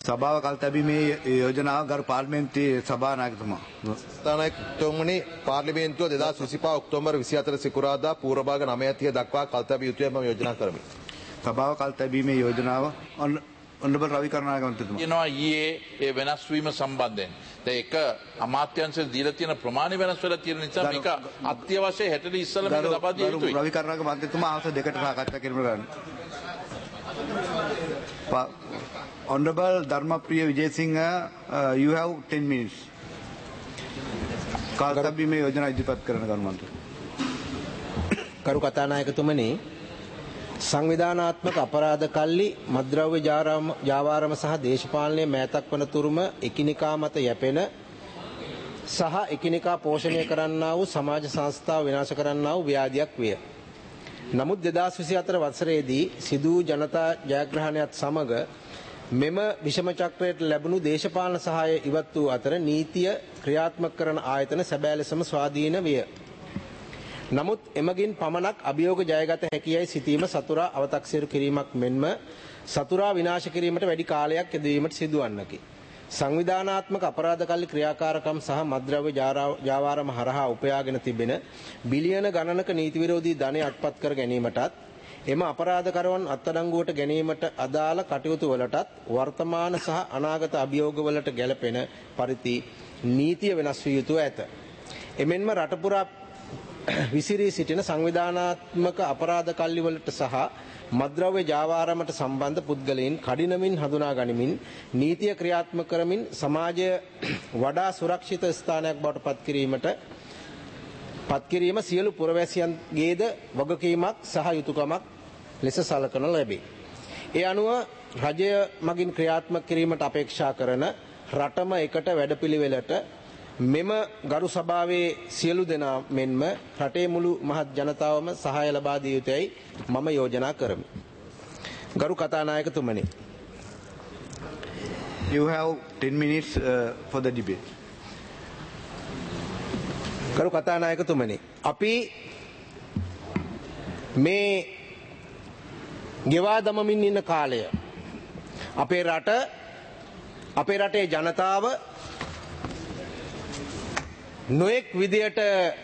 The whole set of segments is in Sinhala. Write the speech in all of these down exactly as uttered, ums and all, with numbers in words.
සභාව කල්තැබීමේ යෝජනාව ගරු පාර්ලිමේන්තුවේ සභානායකතුමා. ස්ථානායකතුමනි පාර්ලිමේන්තුව දෙදහස් විසිපහ ඔක්තෝබර් විසිහතර සිකුරාදා පූර්ව භාග නවය තිහ දක්වා කල්තැබිය යුතුයි මම යෝජනා කරමි. සභාව කල්තැබීමේ යෝජනාව ඔන්නබල් රවි කරුණානායක මන්ත්‍රීතුමා. කියනවා ඊයේ ඒ වෙනස් වීම සම්බන්ධයෙන්. දැන් එක අමාත්‍යාංශයේ දීලා තියෙන ප්‍රමාණය වෙනස් වෙලා තියෙන නිසා මේක අත්‍යවශ්‍ය හැටට ඉස්සෙල්ලා මේක ලබා දිය යුතුයි. රවි කරුණානායක මන්ත්‍රීතුමා අවසර දෙකට සාකච්ඡා කිරීම ගන්න. Honorable Dharmapriya Vijayasinghe, uh, you have ten minutes. කාර්යබීමේ යෝජනා ඉදිරිපත් කරන ගරු මන්ත්‍රී. කරු කතානායකතුමනි, සංවිධානාත්මක අපරාධ කල්ලි මද්ද්‍රව්‍ය ජාවාරම සහ දේශපාලනයේ මෑතක් වන තුරුම එකිනෙකා මත යැපෙන සහ එකිනෙකා පෝෂණය කරන්නා වූ සමාජ සංස්ථා විනාශ කරන්නා වූ ව්‍යාධියක් විය. නමුත් දෙදහස් විසිහතර වසරේදී සිදු වූ ජනතා ජයග්‍රහණයත් සමග මෙම විෂම චක්‍රයට ලැබුණු දේශපාලන සහාය ඉවත් වූ අතර නීතිය ක්‍රියාත්මක කරන ආයතන සැබෑ ලෙසම ස්වාධීන විය. නමුත් එමගින් පමණක් අභියෝග ජයගත හැකියයි සිතීම සතුරා අවතක්සේරු කිරීමක් මෙන්ම සතුරා විනාශ කිරීමට වැඩි කාලයක් යෙදවීමට සිදුවන්නකි. සංවිධානාත්මක අපරාධ කල්ලි ක්‍රියාකාරකම් සහ මද්ද්‍රව්‍ය ජාවාරම හරහා උපයාගෙන තිබෙන බිලියන ගණනක නීති විරෝධී ධනය අත්පත් කර ගැනීමටත් එම අපරාධකරුවන් අත්අඩංගුවට ගැනීමට අදාළ කටයුතු වලටත් වර්තමාන සහ අනාගත අභියෝග වලට ගැළපෙන පරිදි නීතිය වෙනස් විය යුතුව ඇත. එමෙන්ම රට පුරා විසිරී සිටින සංවිධානාත්මක අපරාධ කල්ලි වලට සහ මද්ද්‍රව්‍ය ජාවාරමට සම්බන්ධ පුද්ගලයන් කඩිනමින් හඳුනා ගනිමින් නීතිය ක්‍රියාත්මක කරමින් සමාජය වඩා සුරක්ෂිත ස්ථානයක් බවට පත් කිරීමට පත් කිරීම සියලු පුරවැසියන්ගේද වගකීමක් සහ යුතුයකමක් ලෙස සලකනු ලැබේ. ඒ අනුව රජය මගින් ක්‍රියාත්මක කිරීමට අපේක්ෂා කරන රටම එකට වැඩපිළිවෙලට මෙම ගරු සභාවේ සියලු දෙනා මෙන්ම රටේ මුළු මහත් ජනතාවම සහාය ලබා දිය යුතුයි මම යෝජනා කරමි. ගරු කතානායකතුමනි. You have ten minutes uh, for the debate. ගරු කතානායකතුමනි, අපි මේ ගෙවා දමමින් ඉන්න කාලය අපේ රට අපේ රටේ ජනතාව නොඑක් විදියට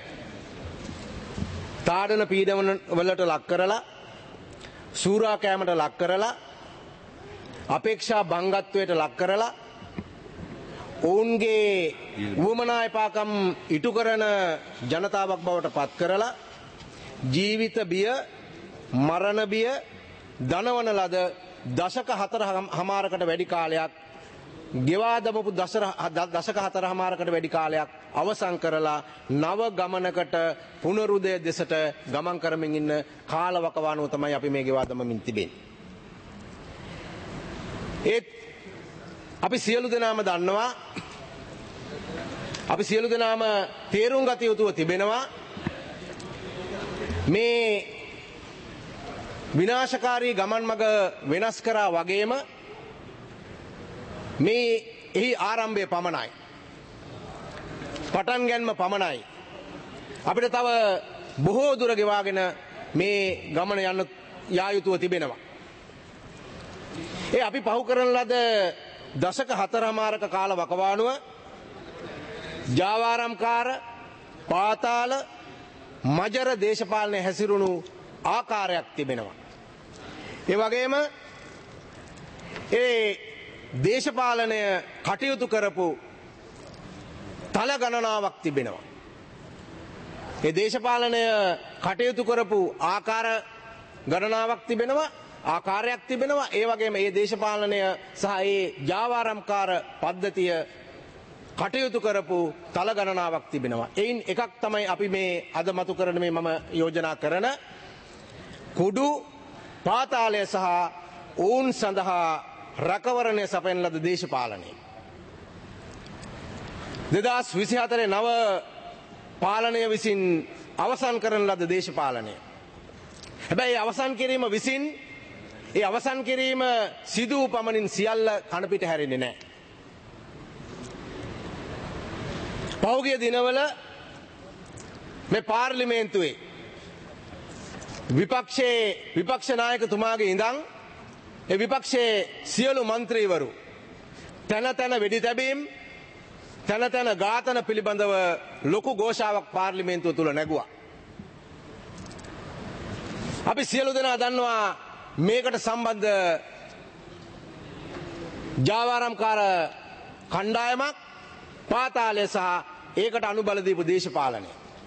තාඩන පීඩන වලට ලක් කරලා සූරා කෑමට ලක් කරලා අපේක්ෂා භංගත්වයට ලක් කරලා ඔවුන්ගේ වුවමනා එපාකම් ඉටු කරන ජනතාවක් බවට පත් කරලා ජීවිත බිය මරණ බිය දනවන ලද දශක හතර හමාරකට වැඩි කාලයක් ගෙවා දමපු දශක හතර හමාරකට වැඩි කාලයක් අවසන් කරලා නව ගමනකට පුනරුදය දෙසට ගමන් කරමින් ඉන්න කාලවකවානුව තමයි අපි මේ ගෙවා දමමින් තිබෙන්නේ. ඒත් අපි සියලු දෙනාම දන්නවා, අපි සියලු දෙනාම තේරුම් ගත යුතුව තිබෙනවා මේ විනාශකාරී ගමන් මඟ වෙනස් කරා වගේම මේ එහි ආරම්භය පමණයි, පටන් ගැන්ම පමණයි. අපිට තව බොහෝ දුර ගෙවාගෙන මේ ගමන යන්න යා යුතුව තිබෙනවා. ඒ අපි පහු කරන ලද දශක හතරමාරක කාල වකවානුව ජාවාරම්කාර පාතාල මජර දේශපාලනය හැසිරුණු ආකාරයක් තිබෙනවා. ඒ වගේම ඒ දේශපාලනය කටයුතු කරපු තල ගණනාවක් තිබෙනවා. ඒ දේශපාලනය කටයුතු කරපු ආකාර ගණනාවක් තිබෙනවා, ආකාරයක් තිබෙනවා. ඒ වගේම ඒ දේශපාලනය සහ ඒ ජාවාරම්කාර පද්ධතිය කටයුතු කරපු තල ගණනාවක් තිබෙනවා. එයින් එකක් තමයි අපි මේ අද මතු කරන මේ මම යෝජනා කරන කුඩු පාතාලය සහ ඔවුන් සඳහා රැකවරණය සපයන ලද දේශපාලනය. දෙදහස් විසිහතරේ නව පාලනය විසින් අවසන් කරන ලද දේශපාලනය. හැබැයි අවසන් කිරීම විසින් ඒ අවසන් කිරීම සිදු වූ පමණින් සියල්ල කණපිට හැරෙන්නේ නැහැ. පහුගිය දිනවල මේ පාර්ලිමේන්තුවේ විපක්ෂයේ විපක්ෂ නායකතුමාගේ ඉඳන් ඒ විපක්ෂයේ සියලු മന്ത്രിවරු තැන තැන වෙඩි තැබීම් තැන තැන ඝාතන පිළිබඳව ලොකු ഘോഷාවක් පාර්ලිමේන්තුව තුල නැගුවා. අපි සියලු දෙනා දන්නවා මේකට සම්බන්ධ ජාවාරම්කාර කණ්ඩායමක් පාතාලය සහ ඒකට අනුබල දීපු දේශපාලනය.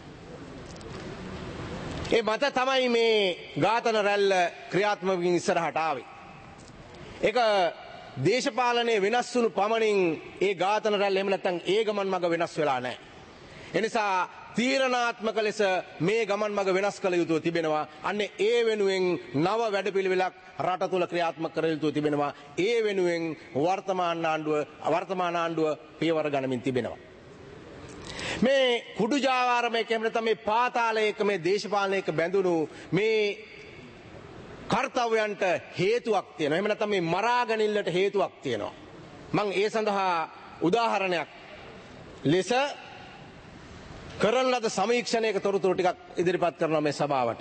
ඒ මත තමයි මේ ඝාතන රැල්ල ක්‍රියාත්මකව ඉස්සරහට ආවේ. ඒක දේශපාලනයේ වෙනස් වුණු පමණින් ඒ ඝාතන රැල්ල එහෙම නැත්නම් ඒ ගමන් මඟ වෙනස් වෙලා නැහැ. ඒ නිසා තීරණාත්මක ලෙස මේ ගමන් මඟ වෙනස් කළ යුතුව තිබෙනවා. අන්නේ ඒ වෙනුවෙන් නව වැඩපිළිවෙලක් රට තුල ක්‍රියාත්මක කර යුතුව තිබෙනවා. ඒ වෙනුවෙන් වර්තමාන ආණ්ඩුව වර්තමාන ආණ්ඩුව පියවර ගනිමින් තිබෙනවා. මේ කුඩු ජාවාරමයක එහෙම නැත්නම් මේ පාතාලයක මේ දේශපාලනයක බැඳුණු මේ කර්තව්‍යයන්ට හේතුවක් තියෙනවා. එහෙම නැත්නම් මේ මරාගනිල්ලට හේතුවක් තියෙනවා. මම ඒ සඳහා උදාහරණයක් ලෙස කරන ලද සමීක්ෂණයක තොරතුරු ටිකක් ඉදිරිපත් කරනවා මේ සභාවට.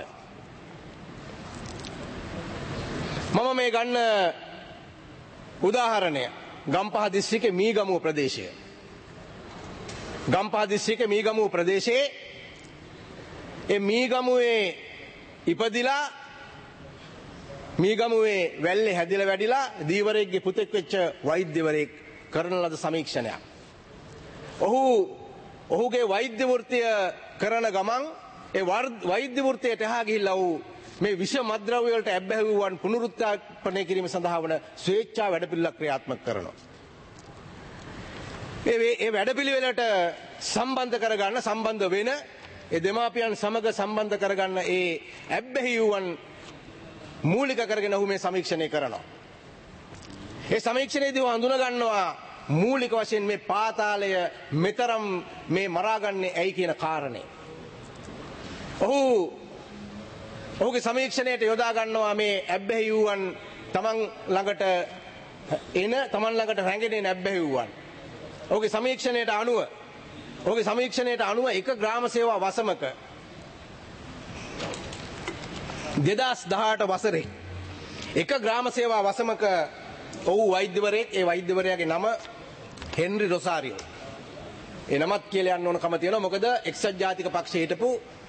මම මේ ගන්න උදාහරණය ගම්පහ දිස්ත්‍රික්කයේ මීගමුව ප්‍රදේශය. ගම්පහ දිස්ත්‍රික්කයේ මීගමුව ප්‍රදේශයේ ඒ මීගමුවේ ඉපදිලා මීගමුවේ වැල්ලේ හැදිලා වැඩිලා දීවරයෙක්ගේ පුතෙක් වෙච්ච වෛද්‍යවරයෙක් කරන ලද සමීක්ෂණයක්. ඔහු ඔහුගේ වෛද්‍ය වෘත්තිය කරන ගමන් ඒ වෛද්‍ය වෘත්තියට එහා ගිහිල්ලා ඔහු මේ විෂ මත්ද්‍රව්‍ය වලට ඇබ්බැහි වූවන් පුනරුත්ථාපනය කිරීම සඳහා වන ස්වේච්ඡා වැඩපිළිවෙලක් ක්‍රියාත්මක කරනවා. මේ මේ වැඩපිළිවෙලට සම්බන්ධ කරගන්න සම්බන්ධ වෙන ඒ දෙමාපියන් සමග සම්බන්ධ කරගන්න ඒ ඇබ්බැහි වූවන් මූලික කරගෙන ඔහු මේ සමීක්ෂණය කරනවා. ඒ සමීක්ෂණයේදී ඔහු හඳුනා ගන්නවා මූලික වශයෙන් මේ පාතාලය මෙතරම් මේ මරාගන්නේ ඇයි කියන කාරණේ. ඔහු ඔහුගේ සමීක්ෂණයට යොදා ගන්නවා මේ ඇබ්බැහි වූවන් තමන් ළඟට එන තමන් ළඟට රැඳෙන ඇබ්බැහි වූවන්. ඔහුගේ සමීක්ෂණයට අනුව ඔහුගේ සමීක්ෂණයට අනුව එක ග්‍රාම සේවා වසමක දෙදහස් දහඅට වසරේ එක ග්‍රාම සේවා වසමක ඔහු වෛද්‍යවරයෙක්. ඒ වෛද්‍යවරයාගේ නම හෙන්රි රොසාරියෝ. ඒ නමත් කියලා යන්න ඕන කම තියෙනවා. මොකද එක්සත් ජාතික පක්ෂයේ හිටපු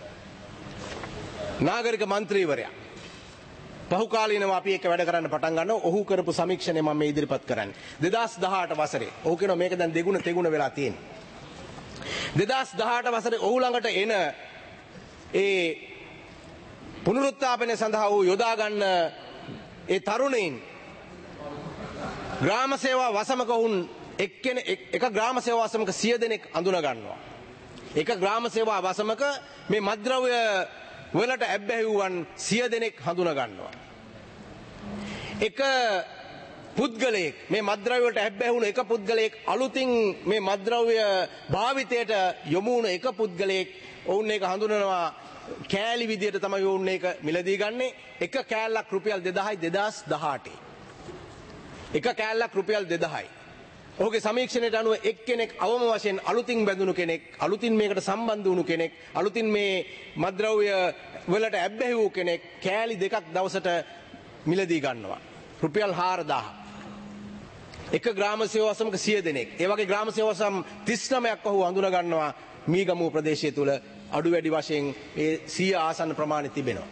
නාගරික මන්ත්‍රීවරයා. පහුකාලීනව අපි එක වැඩ කරන්න පටන් ගන්නවා. ඔහු කරපු සමීක්ෂණය මම මේ ඉදිරිපත් කරන්නේ. දෙදහස් දහඅට වසරේ. ඔහු කියනවා මේක දැන් දෙගුණ තෙගුණ වෙලා තියෙනවා. දෙදහස් දහඅට වසරේ ඔහු ළඟට එන ඒ පුනරුත්ථාපනය සඳහා වූ යොදා ගන්න ඒ තරුණයින් ග්‍රාම සේවා වසමක වුන් එක්කෙනෙක් එක ග්‍රාම සේවා වසමක සිය දෙනෙක් අඳුන ගන්නවා. එක ග්‍රාම සේවා වසමක මේ මත්ද්‍රව්‍ය වලට ඇබ්බැහි වූවන් සිය දෙනෙක් හඳුනා ගන්නවා. එක පුද්ගලයෙක් මේ මත්ද්‍රව්‍ය වලට ඇබ්බැහි වුණු එක පුද්ගලයෙක් අලුතින් මේ මත්ද්‍රව්‍ය භාවිතයට යොමු වුණු එක පුද්ගලයෙක් ඔවුන් ඒක හඳුනනවා කෑලි විදියට තමයි ඔවුන් ඒක මිලදී ගන්නේ. එක කෑල්ලක් රුපියල් දෙදහයි දෙදහස් දහඅටේ. එක කෑල්ලක් රුපියල් දෙදහයි. ඔහුගේ සමීක්ෂණයට අනුව එක්කෙනෙක් අවම වශයෙන් අලුතින් බැඳුණු කෙනෙක්, අලුතින් මේකට සම්බන්ධ වුණු කෙනෙක්, අලුතින් මේ මත්ද්‍රව්‍ය වලට ඇබ්බැහි වූ කෙනෙක් කෑලි දෙකක් දවසට මිලදී ගන්නවා. රුපියල් හාරදාහක්. එක ග්‍රාම සේවා වසමක සිය දෙනෙක්. ඒ වගේ ග්‍රාම සේවා වසම් තිස් නවයක් ඔහු හඳුනා ගන්නවා මීගමුව ප්‍රදේශය තුල අඩු වැඩි වශයෙන් මේ සිය ආසන්න ප්‍රමාණය තිබෙනවා.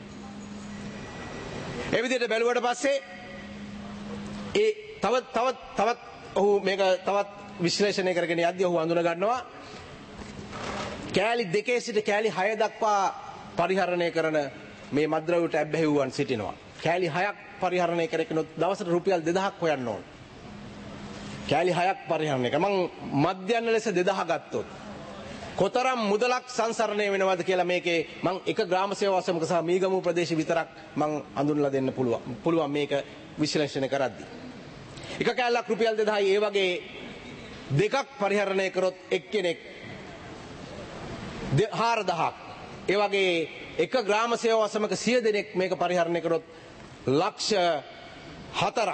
ඒ විදිහට බැලුවට පස්සේ ඒ තවත් තවත් තවත් ඔහු මේක තවත් විශ්ලේෂණය කරගෙන යද්දී ඔහු හඳුනා ගන්නවා කෑලි දෙකේ සිට කෑලි හය දක්වා පරිහරණය කරන මේ මත්ද්‍රව්‍යට ඇබ්බැහි වූවන් සිටිනවා. කෑලි හයක් පරිහරණය කරගෙනොත් දවසට රුපියල් දෙදහක් හොයන්න ඕන. කෑලි හයක් පරිහරණය කර මං මධ්‍යන්න ලෙස දෙදහ ගත්තොත් කොතරම් මුදලක් සංසරණය වෙනවද කියලා මේකේ මං එක ග්‍රාම සේවා වසමක සහ මීගමුව ප්‍රදේශ විතරක් මං අඳුන්ලා දෙන්න පුළුවන්. පුළුවන් මේක විශ්ලේෂණය කරද්දී. එක කෑල්ලක් රුපියල් දෙදහයි ඒ වගේ දෙකක් පරිහරණය කරොත් එක්කෙනෙක් හාරදහක්. ඒ වගේ එක ග්‍රාම සේවා වසමක සිය දෙනෙක් මේක පරිහරණය කරොත් ලක්ෂ හතරක්.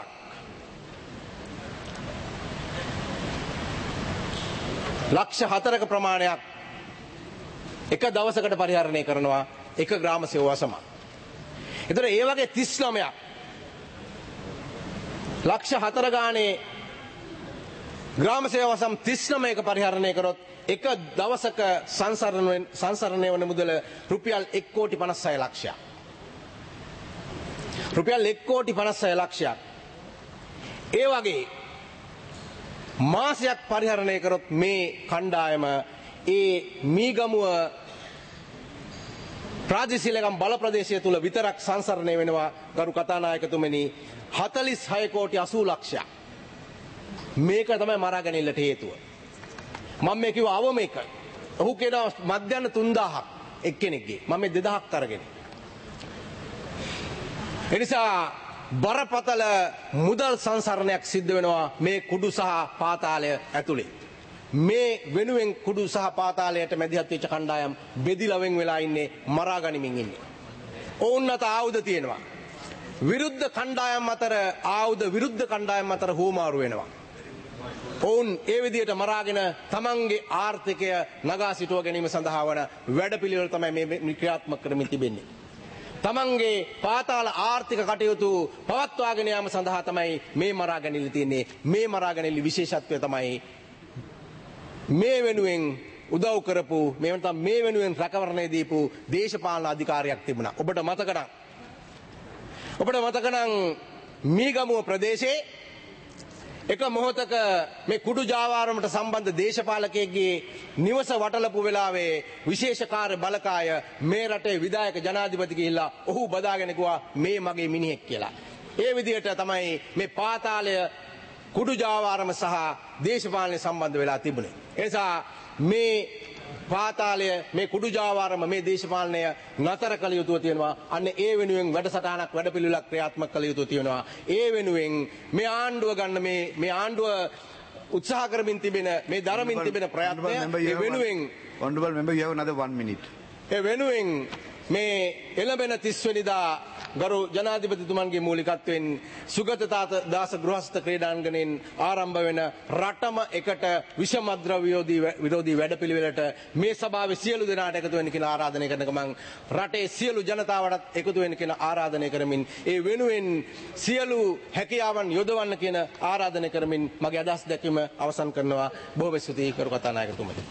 ලක්ෂ හතරක ප්‍රමාණයක් එක දවසකට පරිහරණය කරනවා එක ග්‍රාම සේවා වසමක්. ඒතර ඒ වගේ තිස් නවයක් ලක්ෂ හතර ගානේ ග්‍රාම සේවා වසම් තිස් නවයක පරිහරණය කරොත් එක දවසක සංසරණ සංසරණය වන මුදල රුපියල් එක් කෝටි පනස් හය ලක්ෂයක්. රුපියල් එක් කෝටි පනස් හය ලක්ෂයක්. ඒ වගේ මාසයක් පරිහරණය කරොත් මේ කණ්ඩායම ඒ මීගමුව ප්‍රාදේශීයලගම් බල ප්‍රදේශය තුල විතරක් සංසරණය වෙනවා ගරු කතානායකතුමනි හතළිස් හය කෝටි අසූ ලක්ෂයක්. මේක තමයි මරාගැනිල්ලට හේතුව. මම මේ කිව්ව අවම එක. ඔහු කියනවා මධ්‍යන්න තුන්දාහක් එක්කෙනෙක්ගේ. මම මේ දෙදහක් අරගෙන. එනිසා බරපතල මුදල් සංසරණයක් සිද්ධ වෙනවා මේ කුඩු සහ පාතාලය ඇතුලේ. මේ වෙනුවෙන් කුඩු සහ පාතාලයට මැදිහත් වෙච්ච කණ්ඩායම් බෙදිලා වෙන් වෙලා ඉන්නේ මරා ගනිමින් ඉන්නේ. ඔවුන් අත ආයුධ තියෙනවා. විරුද්ධ කණ්ඩායම් අතර ආයුධ විරුද්ධ කණ්ඩායම් අතර හුවමාරු වෙනවා. ඔවුන් ඒ විදිහට මරාගෙන තමන්ගේ ආර්ථිකය නගා සිටුව ගැනීම සඳහා වන වැඩපිළිවෙල තමයි මේ ක්‍රියාත්මක කරමින් තිබෙන්නේ. තමන්ගේ පාතාල ආර්ථික කටයුතු පවත්වාගෙන යාම සඳහා තමයි මේ මරාගැනිල්ල තියෙන්නේ. මේ මරාගැනිල්ල විශේෂත්වය තමයි මේ වෙනුවෙන් උදව් කරපු මේ වෙනතම මේ වෙනුවෙන් රැකවරණය දීපු දේශපාලන අධිකාරියක් තිබුණා. ඔබට මතක නම් ඔබට මතක නම් මීගමුව ප්‍රදේශයේ එක මොහොතක මේ කුඩු ජාවාරමට සම්බන්ධ දේශපාලකයෙක්ගේ නිවස වටලපු වෙලාවේ විශේෂ කාර්ය බලකාය මේ රටේ විධායක ජනාධිපති ගිහිල්ලා ඔහු බදාගෙන ගියා මේ මගේ මිනිහෙක් කියලා. ඒ විදිහට තමයි මේ පාතාලය කුඩු ජාවාරම සහ දේශපාලනය සම්බන්ධ වෙලා තිබුණේ. ඒ නිසා මේ පාතාලය මේ කුඩු ජාවාරම මේ දේශපාලනය නතර කළ යුතුව තියෙනවා. අන්න ඒ වෙනුවෙන් වැඩසටහනක් වැඩපිළිවෙලක් ක්‍රියාත්මක කළ යුතුව තියෙනවා. ඒ වෙනුවෙන් මේ ආණ්ඩුව ගන්න මේ මේ ආණ්ඩුව උත්සාහ කරමින් තිබෙන මේ දරමින් තිබෙන ප්‍රයත්නය ඒ වෙනුවෙන් honorable member you have another one minute. ඒ වෙනුවෙන් මේ එළඹෙන තිස් වෙනිදා ගරු ජනාධිපතිතුමන්ගේ මූලිකත්වයෙන් සුගතතාත දාස ගෘහස්ත ක්‍රීඩාංගණයෙන් ආරම්භ වෙන රටම එකට විෂමද්‍රව්‍ය විරෝධී වැඩපිළිවෙලට මේ සභාවේ සියලු දෙනාට එකතු වෙන්න කියලා ආරාධනය කරන ගමන් රටේ සියලු ජනතාවටත් එකතු වෙන්න කියලා ආරාධනය කරමින් ඒ වෙනුවෙන් සියලු හැකියාවන් යොදවන්න කියන ආරාධනය කරමින් මගේ අදහස් දැක්වීම අවසන් කරනවා. බොහොම ස්තුතියි කරු කතානායකතුමනි.